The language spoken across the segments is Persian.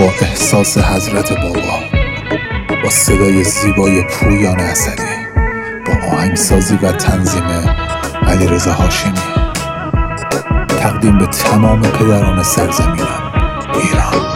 با احساس حضرت بابا، با صدای زیبای پویان اسدی، با آهنگسازی و تنظیم علیرضا هاشمی، تقدیم به تمام پدران سرزمینم ایران.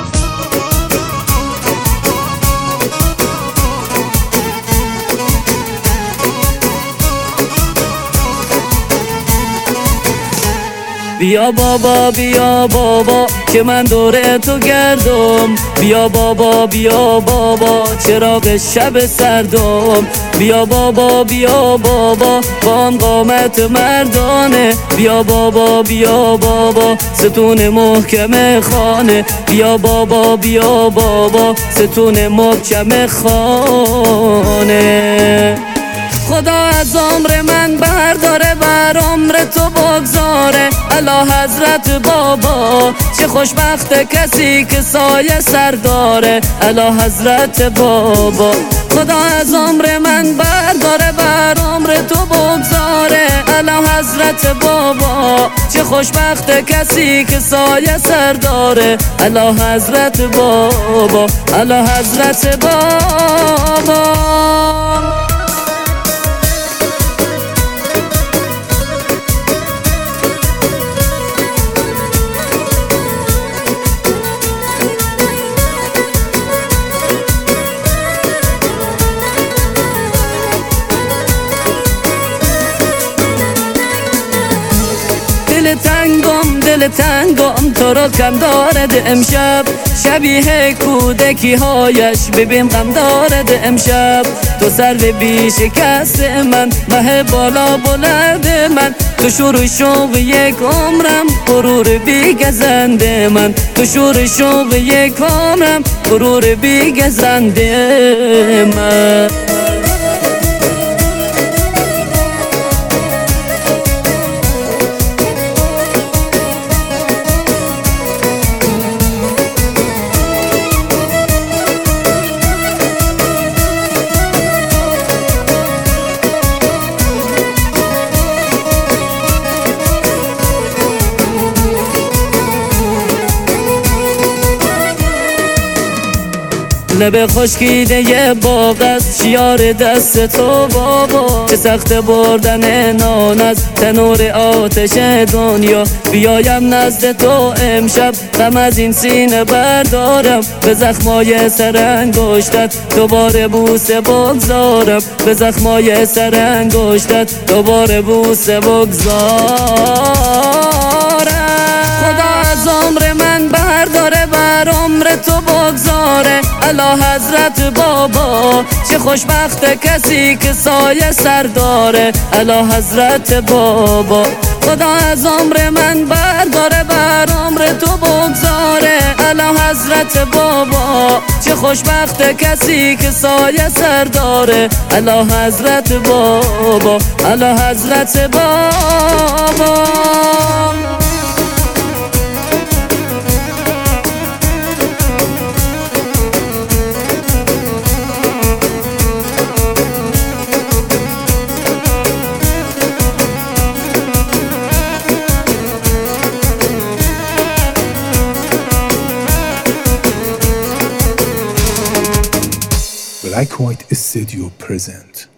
بیا بابا بیا بابا که من دور تو گردم، بیا بابا بیا بابا چراغ شب سردم، بیا بابا بیا بابا با آن قامت مردانه، بیا بابا بیا بابا ستون محکم خانه، بیا بابا بیا بابا ستون محکم خانه. خدا از عمر من برداره بر عمر تو بگذاره، الا حضرت بابا چه خوشبخت کسی که سایه سر داره، الا حضرت بابا. خدا از عمر من برداره بر عمر تو بگذاره، الا حضرت بابا چه خوشبخت کسی که سایه سر داره، الا حضرت بابا، الا حضرت بابا. دل تنگم تو رو کم دارد امشب، شبیه کودکی هایش ببین غم دارد امشب. تو سرو بی شکست من، مه بالا بلند من، تو شور شوق یک عمرم غرور بی گزنده من، تو شور شوق یک عمرم غرور بی گزنده من. لب خشکیده یه باغ است شیار دست تو بابا، چه سخت بردن نان از تنور آتش دنیا. بیایم نزد تو امشب غم از این سینه بردارم، به زخمای سر انگشتت دوباره بوسه بگذارم، به زخمای سر انگشتت دوباره بوسه بگذارم. خدا از عمر من برداره بر عمر تو بگذاره، الا حضرت بابا چه خوشبخت کسی که سایه سر داره، الا حضرت بابا. خدا از عمر من برداره بر عمر تو بگذاره، الا حضرت بابا چه خوشبخت کسی که سایه سر داره، الا حضرت بابا، الا حضرت بابا. Black White Studio present